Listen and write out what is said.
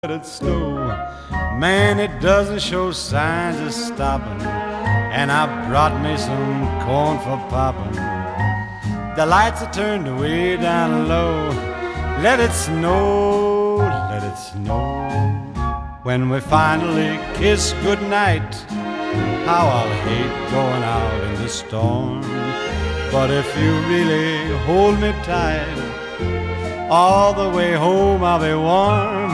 let it snow. Man, it doesn't show signs of stopping, and I brought me some corn for popping. The lights are turned way down low. Let it snow, let it snow. When we finally kiss goodnight, how I'll hate going out in the storm. But if you really hold me tight, all the way home I'll be warm.